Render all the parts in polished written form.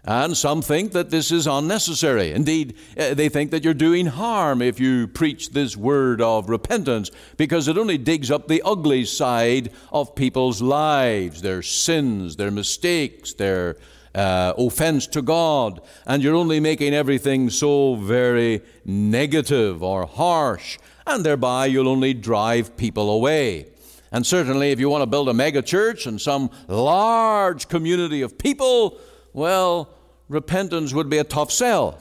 And some think that this is unnecessary. Indeed, they think that you're doing harm if you preach this word of repentance, because it only digs up the ugly side of people's lives, their sins, their mistakes, their offense to God. And you're only making everything so very negative or harsh, and thereby you'll only drive people away. And certainly if you want to build a mega church and some large community of people, well, repentance would be a tough sell.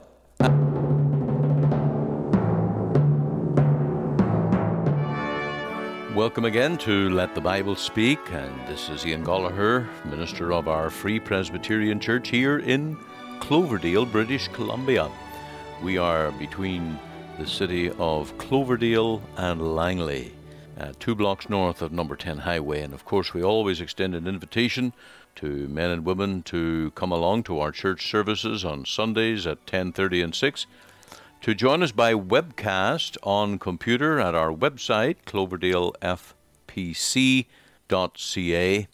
Welcome again to Let the Bible Speak, and this is Ian Gollaher, minister of our Free Presbyterian Church here in Cloverdale, British Columbia. We are between the city of Cloverdale and Langley, 2 blocks north of number 10 highway, and of course we always extend an invitation to men and women to come along to our church services on Sundays at 10:30 and 6, to join us by webcast on computer at our website, cloverdalefpc.ca,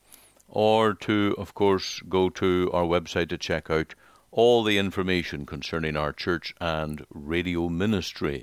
or to, of course, go to our website to check out all the information concerning our church and radio ministry.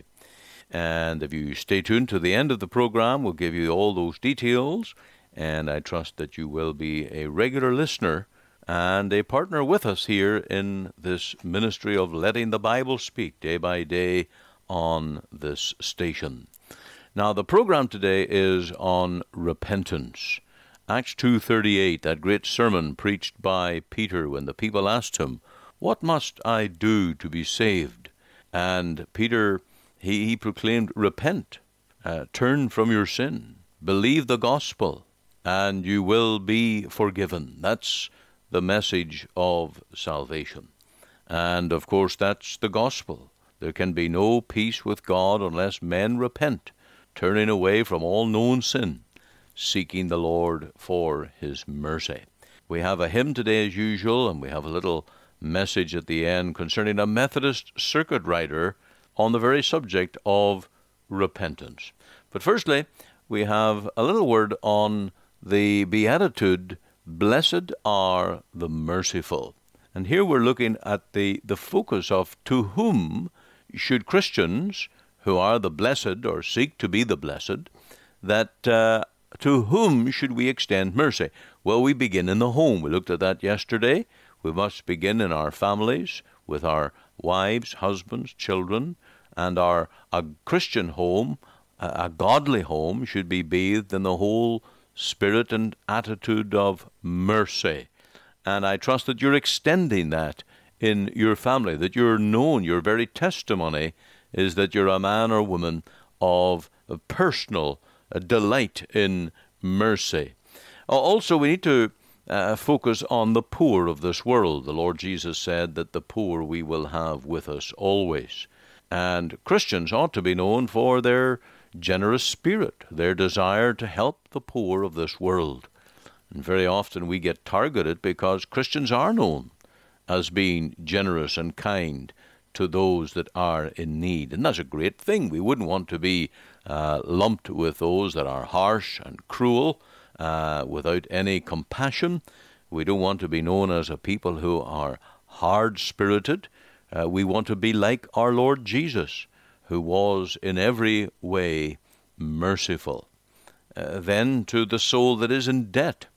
And if you stay tuned to the end of the program, we'll give you all those details, and I trust that you will be a regular listener and a partner with us here in this ministry of letting the Bible speak day by day on this station. Now, the program today is on repentance. Acts 2:38, that great sermon preached by Peter when the people asked him, "What must I do to be saved?" And Peter, he proclaimed, "Repent, turn from your sin, believe the gospel, and you will be forgiven." That's the message of salvation. And of course, that's the gospel. There can be no peace with God unless men repent, turning away from all known sin, seeking the Lord for his mercy. We have a hymn today as usual, and we have a little message at the end concerning a Methodist circuit rider on the very subject of repentance. But firstly, we have a little word on the Beatitude, "Blessed are the merciful." And here we're looking at the focus of to whom should Christians, who are the blessed or seek to be the blessed, that to whom should we extend mercy? Well, we begin in the home. We looked at that yesterday. We must begin in our families, with our wives, husbands, children, and a Christian home, a godly home, should be bathed in the whole spirit and attitude of mercy. And I trust that you're extending that in your family, that you're known, your very testimony is that you're a man or woman of personal delight in mercy. Also, we need to focus on the poor of this world. The Lord Jesus said that the poor we will have with us always. And Christians ought to be known for their generous spirit, their desire to help the poor of this world. And very often we get targeted because Christians are known as being generous and kind to those that are in need. And that's a great thing. We wouldn't want to be lumped with those that are harsh and cruel, without any compassion. We don't want to be known as a people who are hard-spirited. We want to be like our Lord Jesus, who was in every way merciful. Then to the soul that is in debt.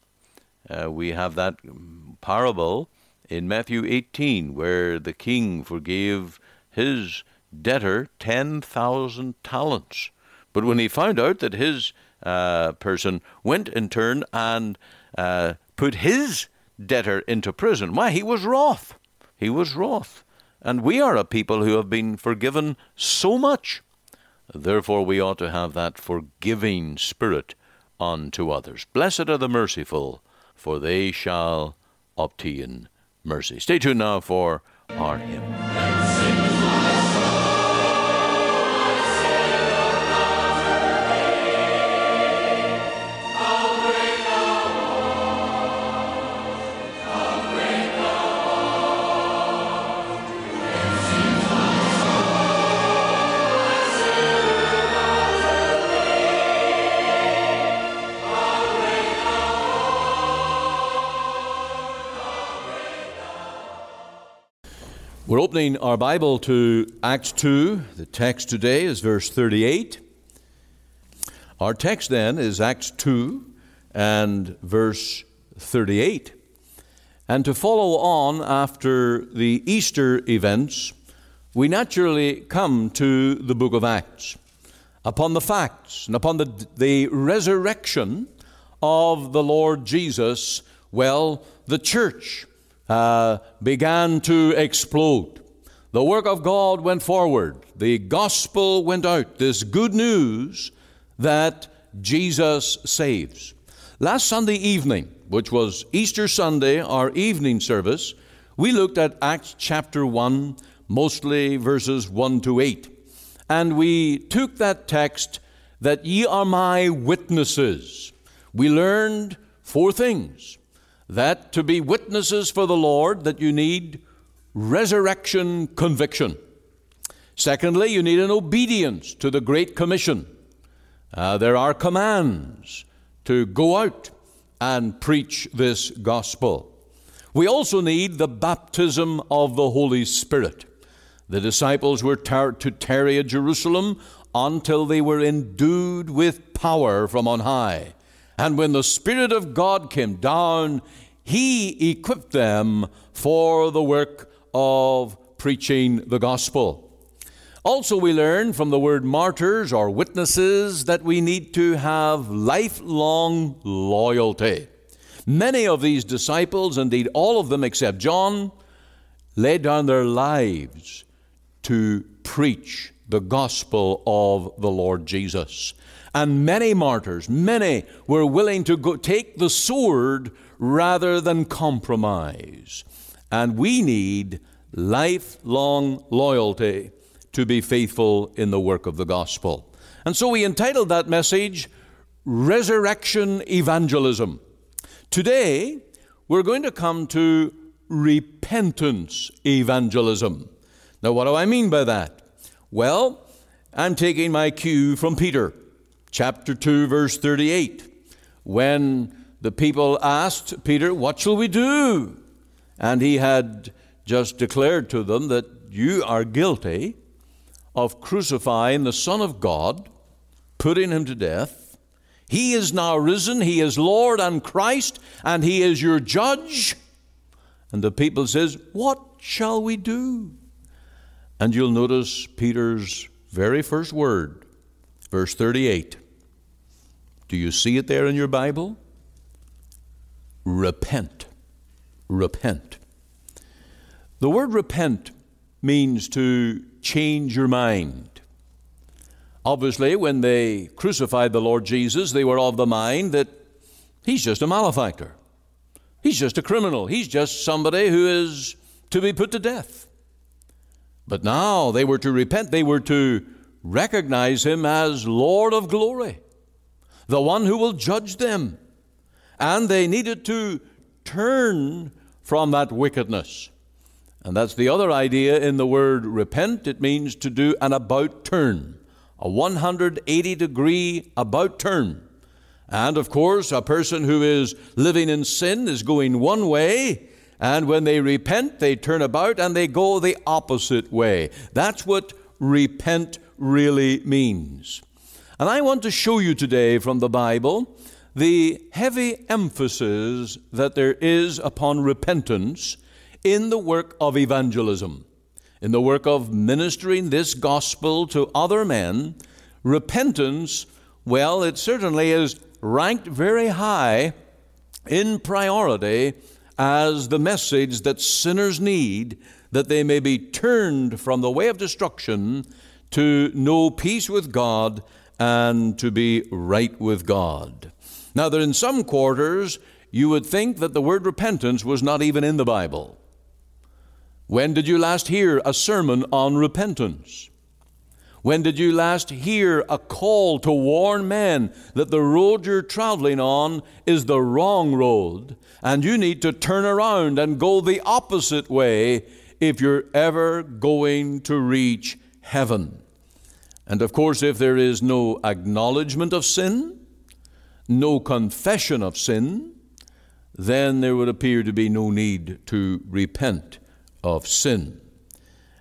We have that parable in Matthew 18, where the king forgave his debtor 10,000 talents. But when he found out that his person went in turn and put his debtor into prison, why, he was wroth. He was wroth. And we are a people who have been forgiven so much. Therefore, we ought to have that forgiving spirit unto others. Blessed are the merciful, for they shall obtain mercy. Stay tuned now for our hymn. We're opening our Bible to Acts 2. The text today is verse 38. Our text then is Acts 2 and verse 38. And to follow on after the Easter events, we naturally come to the book of Acts, upon the facts and upon the resurrection of the Lord Jesus. Well, the church began to explode. The work of God went forward. The gospel went out. This good news that Jesus saves. Last Sunday evening, which was Easter Sunday, our evening service, we looked at Acts chapter 1, mostly verses 1 to 8. And we took that text, that ye are my witnesses. We learned 4 things. That to be witnesses for the Lord, that you need resurrection conviction. Secondly, you need an obedience to the Great Commission. There are commands to go out and preach this gospel. We also need the baptism of the Holy Spirit. The disciples were to tarry at Jerusalem until they were endued with power from on high. And when the Spirit of God came down, He equipped them for the work of preaching the gospel. Also, we learn from the word martyrs or witnesses that we need to have lifelong loyalty. Many of these disciples, indeed all of them except John, laid down their lives to preach the gospel of the Lord Jesus. And many martyrs, many were willing to take the sword rather than compromise. And we need lifelong loyalty to be faithful in the work of the gospel. And so we entitled that message, Resurrection Evangelism. Today, we're going to come to repentance evangelism. Now, what do I mean by that? Well, I'm taking my cue from Peter, chapter 2, verse 38, when the people asked Peter, what shall we do? And he had just declared to them that you are guilty of crucifying the Son of God, putting him to death. He is now risen. He is Lord and Christ, and he is your judge. And the people says, what shall we do? And you'll notice Peter's very first word, verse 38. Do you see it there in your Bible? Repent. Repent. The word repent means to change your mind. Obviously, when they crucified the Lord Jesus, they were of the mind that he's just a malefactor. He's just a criminal. He's just somebody who is to be put to death. But now they were to repent. They were to recognize him as Lord of glory, the one who will judge them. And they needed to turn from that wickedness. And that's the other idea in the word repent. It means to do an about turn, a 180-degree about turn. And of course, a person who is living in sin is going one way, and when they repent, they turn about and they go the opposite way. That's what repent really means. And I want to show you today from the Bible the heavy emphasis that there is upon repentance in the work of evangelism, in the work of ministering this gospel to other men. Repentance, well, it certainly is ranked very high in priority as the message that sinners need, that they may be turned from the way of destruction to know peace with God and to be right with God. Now, that in some quarters, you would think that the word repentance was not even in the Bible. When did you last hear a sermon on repentance? When did you last hear a call to warn men that the road you're traveling on is the wrong road, and you need to turn around and go the opposite way if you're ever going to reach heaven? And of course, if there is no acknowledgement of sin, no confession of sin, then there would appear to be no need to repent of sin.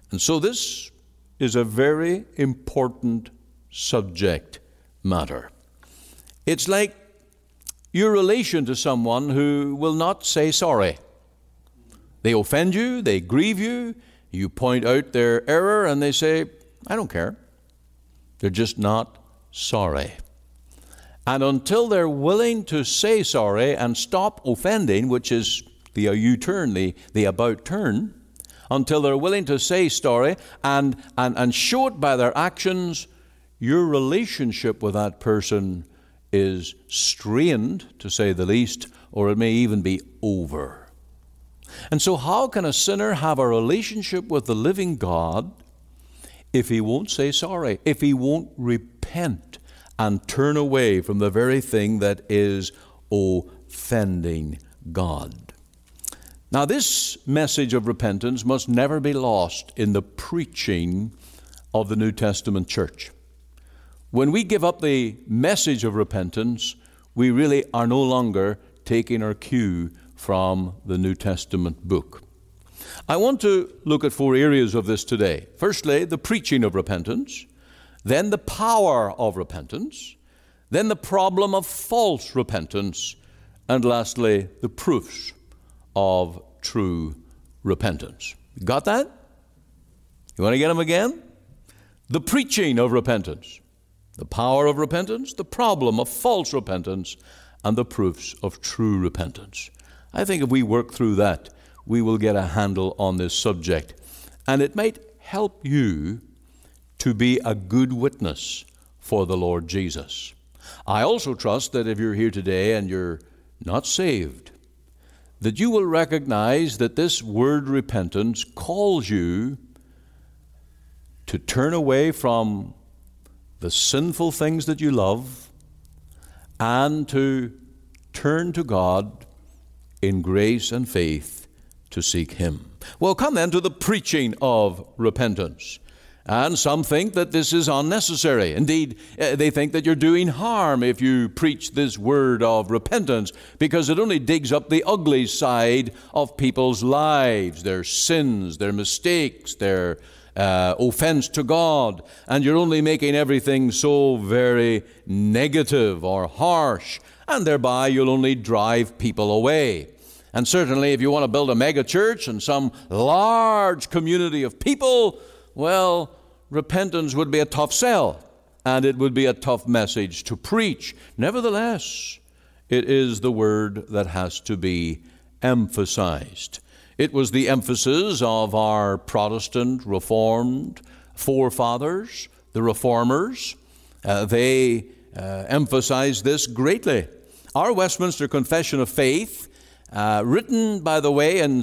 And so this is a very important subject matter. It's like your relation to someone who will not say sorry. They offend you, they grieve you, you point out their error, and they say, I don't care. They're just not sorry. And until they're willing to say sorry and stop offending, which is the U-turn, the about turn, until they're willing to say sorry and show it by their actions, your relationship with that person is strained, to say the least, or it may even be over. And so how can a sinner have a relationship with the living God if he won't say sorry, if he won't repent and turn away from the very thing that is offending God? Now, this message of repentance must never be lost in the preaching of the New Testament church. When we give up the message of repentance, we really are no longer taking our cue from the New Testament book. I want to look at 4 areas of this today. Firstly, the preaching of repentance, then the power of repentance, then the problem of false repentance, and lastly, the proofs of true repentance. Got that? You want to get them again? The preaching of repentance, the power of repentance, the problem of false repentance, and the proofs of true repentance. I think if we work through that, we will get a handle on this subject. And it might help you to be a good witness for the Lord Jesus. I also trust that if you're here today and you're not saved, that you will recognize that this word repentance calls you to turn away from the sinful things that you love and to turn to God in grace and faith to seek Him. Well, come then to the preaching of repentance. And some think that this is unnecessary. Indeed, they think that you're doing harm if you preach this word of repentance, because it only digs up the ugly side of people's lives, their sins, their mistakes, their offense to God, and you're only making everything so very negative or harsh, and thereby you'll only drive people away. And certainly if you want to build a mega church and some large community of people, well, repentance would be a tough sell, and it would be a tough message to preach. Nevertheless, it is the word that has to be emphasized. It was the emphasis of our Protestant Reformed forefathers, the Reformers. They emphasized this greatly. Our Westminster Confession of Faith, written, by the way, in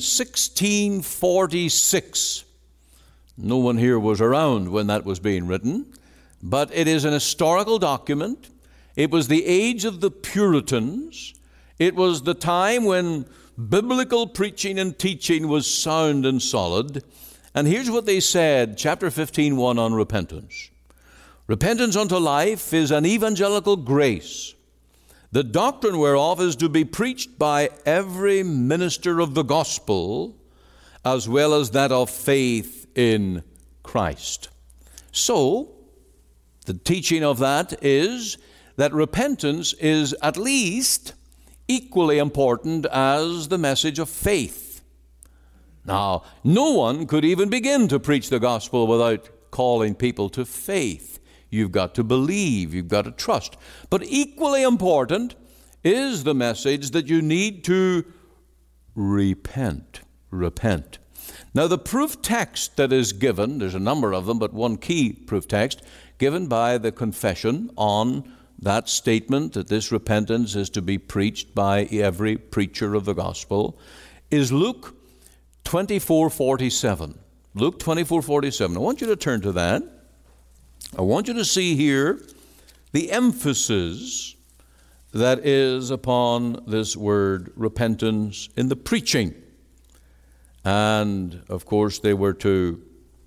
1646. No one here was around when that was being written, but it is an historical document. It was the age of the Puritans. It was the time when biblical preaching and teaching was sound and solid. And here's what they said, chapter 15:1 on repentance. Repentance unto life is an evangelical grace, the doctrine whereof is to be preached by every minister of the gospel, as well as that of faith in Christ. So, the teaching of that is that repentance is at least equally important as the message of faith. Now, no one could even begin to preach the gospel without calling people to faith. You've got to believe, you've got to trust. But equally important is the message that you need to repent. Repent. Now, the proof text that is given, there's a number of them, but one key proof text given by the confession on that statement that this repentance is to be preached by every preacher of the gospel is Luke 24:47. Luke 24:47. I want you to turn to that. I want you to see here the emphasis that is upon this word repentance in the preaching. And, of course, they were to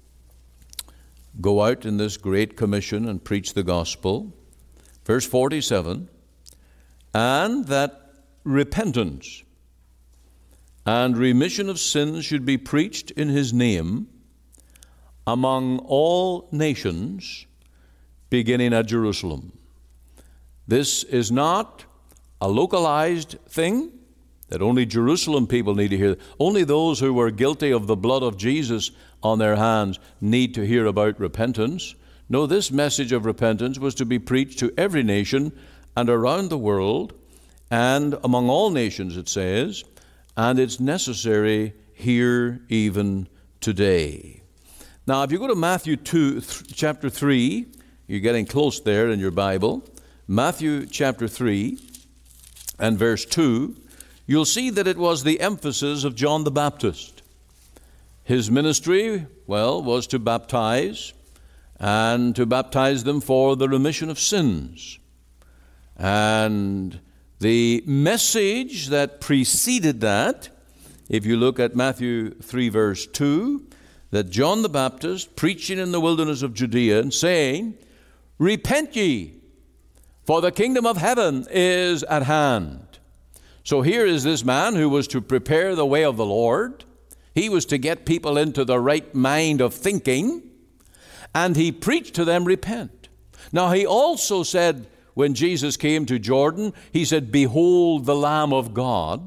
go out in this great commission and preach the gospel. Verse 47, and that repentance and remission of sins should be preached in His name among all nations, beginning at Jerusalem. This is not a localized thing that only Jerusalem people need to hear. Only those who were guilty of the blood of Jesus on their hands need to hear about repentance. No, this message of repentance was to be preached to every nation and around the world and among all nations, it says, and it's necessary here even today. Now, if you go to Matthew chapter 3, you're getting close there in your Bible, Matthew chapter 3 and verse 2, you'll see that it was the emphasis of John the Baptist. His ministry, was to baptize, and to baptize them for the remission of sins. And the message that preceded that, if you look at Matthew 3 verse 2, that John the Baptist preaching in the wilderness of Judea and saying, "Repent ye, for the kingdom of heaven is at hand." So here is this man who was to prepare the way of the Lord. He was to get people into the right mind of thinking, and he preached to them, repent. Now he also said, when Jesus came to Jordan, he said, "Behold the Lamb of God."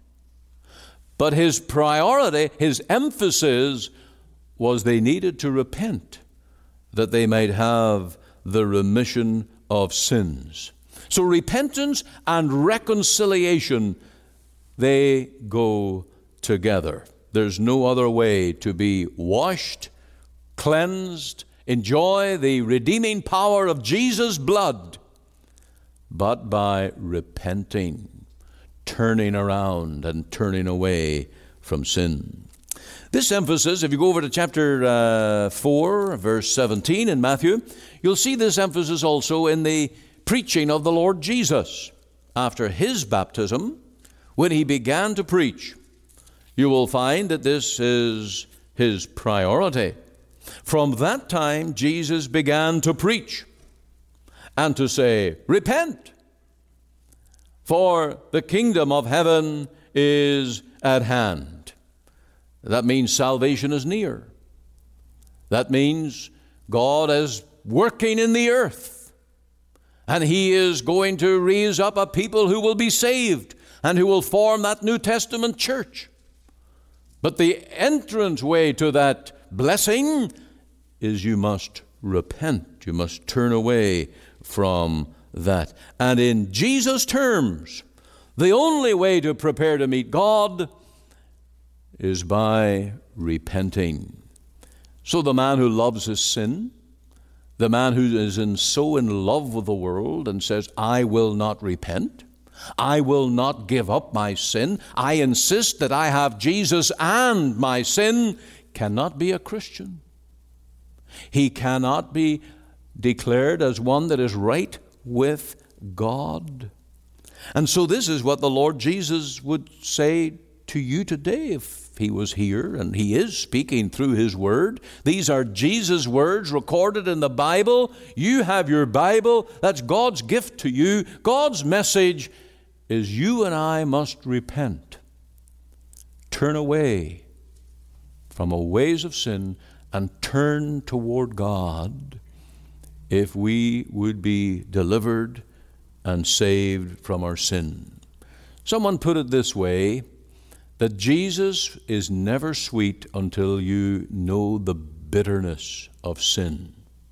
But his priority, his emphasis was they needed to repent that they might have the remission of sins. So repentance and reconciliation, they go together. There's no other way to be washed, cleansed, enjoy the redeeming power of Jesus' blood, but by repenting, turning around and turning away from sin. This emphasis, if you go over to chapter 4, verse 17 in Matthew, you'll see this emphasis also in the preaching of the Lord Jesus. After his baptism, when he began to preach, you will find that this is his priority. From that time, Jesus began to preach and to say, "Repent, for the kingdom of heaven is at hand." That means salvation is near. That means God is working in the earth, and he is going to raise up a people who will be saved and who will form that New Testament church. But the entrance way to that blessing is you must repent. You must turn away from that. And in Jesus' terms, the only way to prepare to meet God is by repenting. So the man who loves his sin, the man who is so in love with the world and says, "I will not repent, I will not give up my sin, I insist that I have Jesus and my sin," cannot be a Christian. He cannot be declared as one that is right with God. And so this is what the Lord Jesus would say to you today if he was here, and he is speaking through his word. These are Jesus' words recorded in the Bible. You have your Bible. That's God's gift to you. God's message is you and I must repent, turn away from our ways of sin and turn toward God if we would be delivered and saved from our sin. Someone put it this way, that Jesus is never sweet until you know the bitterness of sin.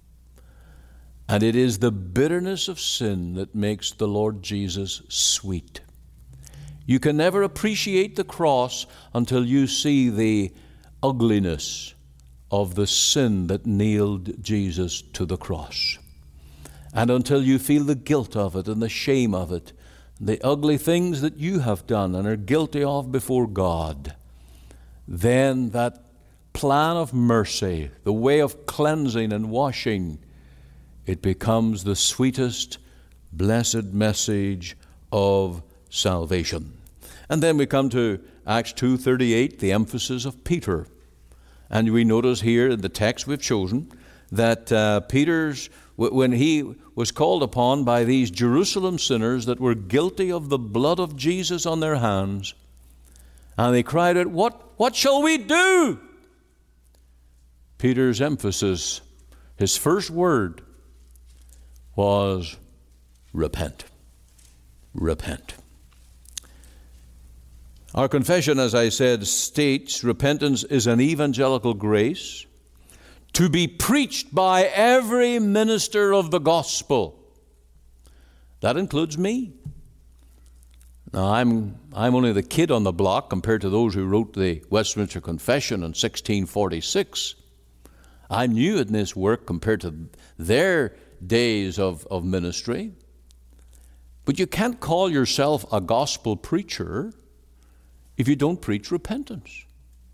And it is the bitterness of sin that makes the Lord Jesus sweet. You can never appreciate the cross until you see the ugliness of the sin that nailed Jesus to the cross. And until you feel the guilt of it and the shame of it, the ugly things that you have done and are guilty of before God, then that plan of mercy, the way of cleansing and washing, it becomes the sweetest, blessed message of salvation. And then we come to Acts 2:38, the emphasis of Peter. And we notice here in the text we've chosen that Peter's, when he was called upon by these Jerusalem sinners that were guilty of the blood of Jesus on their hands, and they cried out, What shall we do? Peter's emphasis, his first word was repent. Repent. Our confession, as I said, states repentance is an evangelical grace to be preached by every minister of the gospel. That includes me. Now, I'm only the kid on the block compared to those who wrote the Westminster Confession in 1646. I'm new in this work compared to their days of ministry. But you can't call yourself a gospel preacher if you don't preach repentance.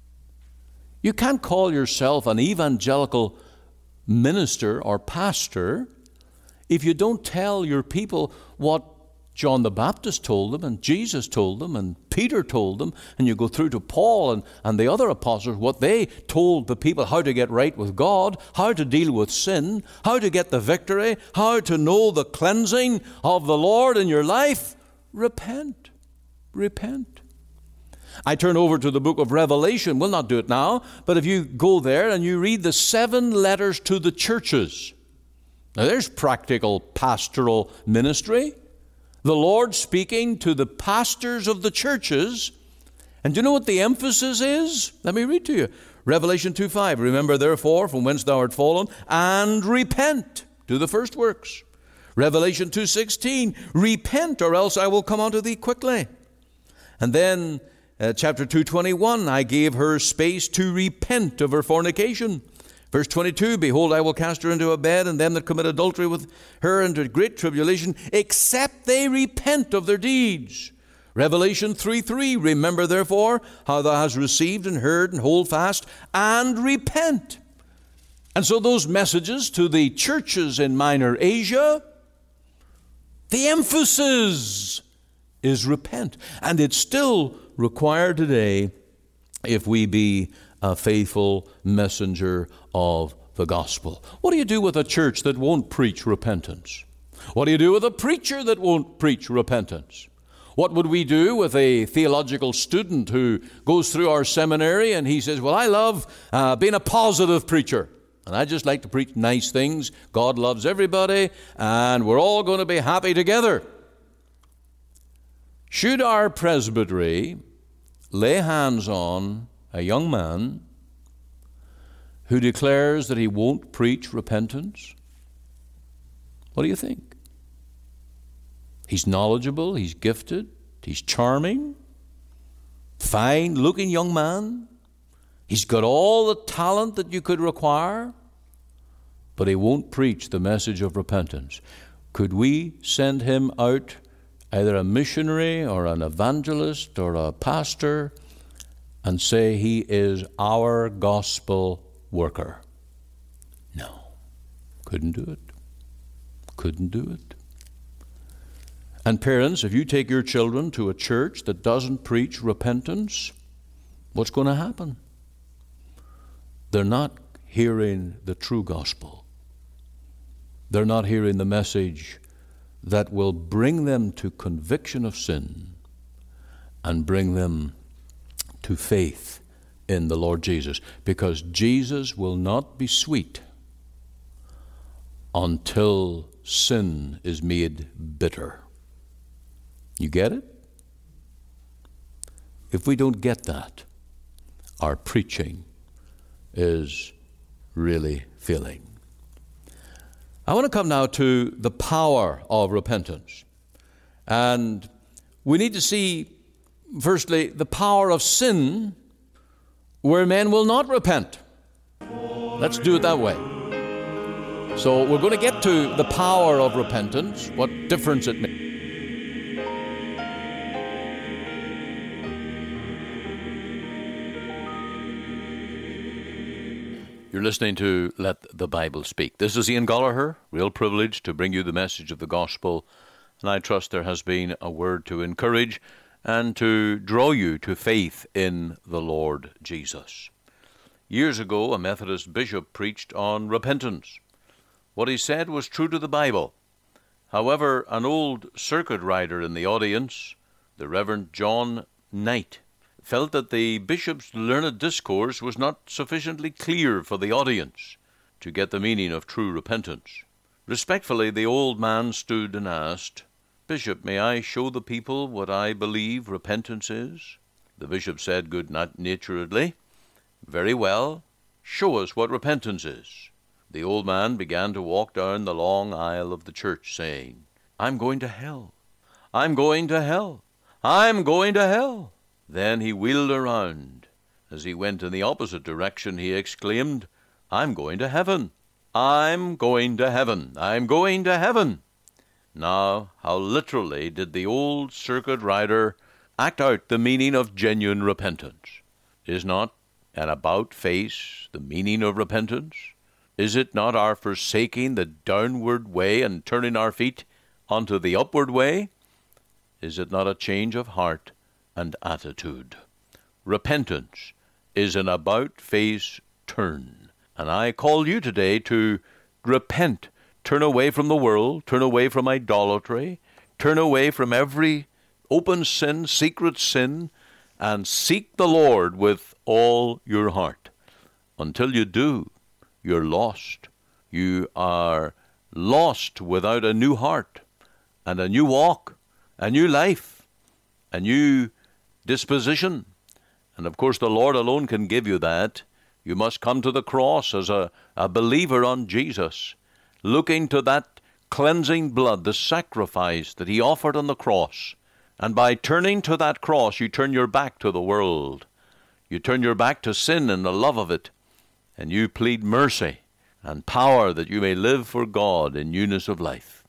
You can't call yourself an evangelical minister or pastor if you don't tell your people what John the Baptist told them, and Jesus told them, and Peter told them, and you go through to Paul and the other apostles, what they told the people, how to get right with God, how to deal with sin, how to get the victory, how to know the cleansing of the Lord in your life. Repent. Repent. I turn over to the book of Revelation. We'll not do it now, but if you go there and you read the 7 letters to the churches. Now there's practical pastoral ministry. The Lord speaking to the pastors of the churches. And do you know what the emphasis is? Let me read to you. Revelation 2:5. Remember therefore from whence thou art fallen, and repent. Do the first works. Revelation 2:16. Repent, or else I will come unto thee quickly. And then chapter 2:21. I gave her space to repent of her fornication. Verse 22, behold, I will cast her into a bed, and them that commit adultery with her into great tribulation, except they repent of their deeds. Revelation 3:3, remember therefore how thou hast received and heard, and hold fast, and repent. And so those messages to the churches in Minor Asia, the emphasis is repent. And it's still required today if we be a faithful messenger of the gospel. What do you do with a church that won't preach repentance? What do you do with a preacher that won't preach repentance? What would we do with a theological student who goes through our seminary and he says, well, I love being a positive preacher, and I just like to preach nice things. God loves everybody, and we're all going to be happy together. Should our presbytery lay hands on a young man who declares that he won't preach repentance? What do you think? He's knowledgeable, he's gifted, he's charming, fine-looking young man. He's got all the talent that you could require, but he won't preach the message of repentance. Could we send him out, either a missionary or an evangelist or a pastor, and say he is our gospel worker? No. Couldn't do it. Couldn't do it. And parents, if you take your children to a church that doesn't preach repentance, what's going to happen? They're not hearing the true gospel. They're not hearing the message that will bring them to conviction of sin and bring them to faith in the Lord Jesus, because Jesus will not be sweet until sin is made bitter. You get it? If we don't get that, our preaching is really failing. I want to come now to the power of repentance. And we need to see, firstly, the power of sin where men will not repent. Let's do it that way. So we're going to get to the power of repentance, what difference it makes. You're listening to Let the Bible Speak. This is Ian Gollaher, real privilege to bring you the message of the gospel, and I trust there has been a word to encourage and to draw you to faith in the Lord Jesus. Years ago, a Methodist bishop preached on repentance. What he said was true to the Bible. However, an old circuit rider in the audience, the Reverend John Knight, felt that the bishop's learned discourse was not sufficiently clear for the audience to get the meaning of true repentance. Respectfully, the old man stood and asked, "Bishop, may I show the people what I believe repentance is?" The bishop said good-naturedly, "Very well, show us what repentance is." The old man began to walk down the long aisle of the church, saying, "I'm going to hell. I'm going to hell. I'm going to hell." Then he wheeled around. As he went in the opposite direction, he exclaimed, "I'm going to heaven. I'm going to heaven. I'm going to heaven." Now, how literally did the old circuit rider act out the meaning of genuine repentance? Is not an about-face the meaning of repentance? Is it not our forsaking the downward way and turning our feet onto the upward way? Is it not a change of heart and attitude? Repentance is an about-face turn. And I call you today to repent. Turn away from the world. Turn away from idolatry. Turn away from every open sin, secret sin, and seek the Lord with all your heart. Until you do, you're lost. You are lost without a new heart and a new walk, a new life, a new disposition. And of course, the Lord alone can give you that. You must come to the cross as a believer on Jesus, looking to that cleansing blood, the sacrifice that he offered on the cross. And by turning to that cross, you turn your back to the world. You turn your back to sin and the love of it. And you plead mercy and power that you may live for God in newness of life.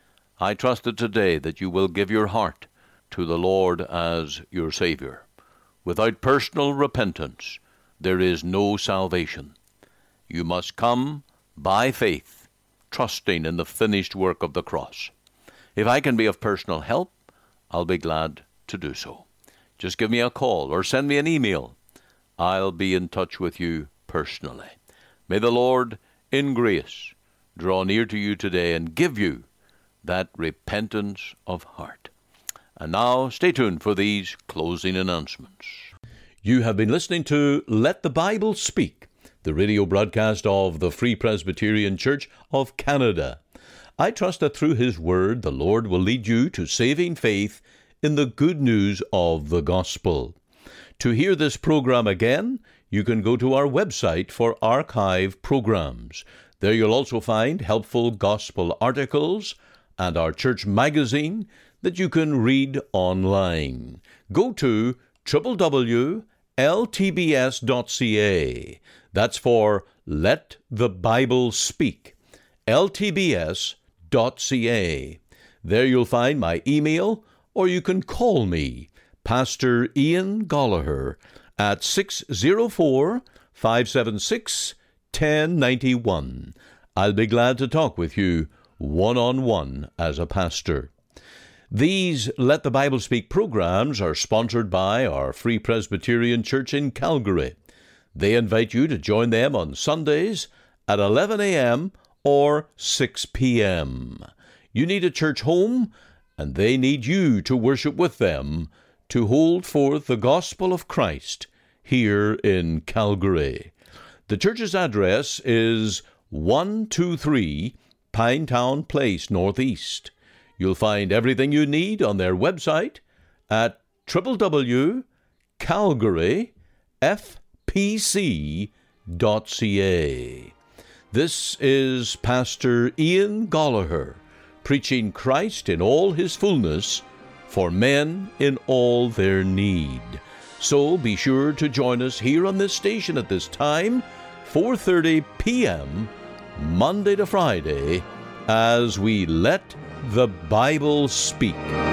I trust that today that you will give your heart to the Lord as your Savior. Without personal repentance, there is no salvation. You must come by faith, trusting in the finished work of the cross. If I can be of personal help, I'll be glad to do so. Just give me a call or send me an email. I'll be in touch with you personally. May the Lord, in grace, draw near to you today and give you that repentance of heart. And now, stay tuned for these closing announcements. You have been listening to Let the Bible Speak, the radio broadcast of the Free Presbyterian Church of Canada. I trust that through His Word, the Lord will lead you to saving faith in the good news of the gospel. To hear this program again, you can go to our website for archive programs. There you'll also find helpful gospel articles and our church magazine that you can read online. Go to www.ltbs.ca. That's for Let the Bible Speak. ltbs.ca. There you'll find my email, or you can call me, Pastor Ian Gollaher, at 604-576-1091. I'll be glad to talk with you one-on-one as a pastor. These Let the Bible Speak programs are sponsored by our Free Presbyterian Church in Calgary. They invite you to join them on Sundays at 11 a.m. or 6 p.m. You need a church home, and they need you to worship with them to hold forth the gospel of Christ here in Calgary. The church's address is 123 Pinetown Place, Northeast. You'll find everything you need on their website at www.calgaryfpc.ca. This is Pastor Ian Gollaher, preaching Christ in all His fullness for men in all their need. So be sure to join us here on this station at this time, 4:30 p.m., Monday to Friday, as we let the Bible speak.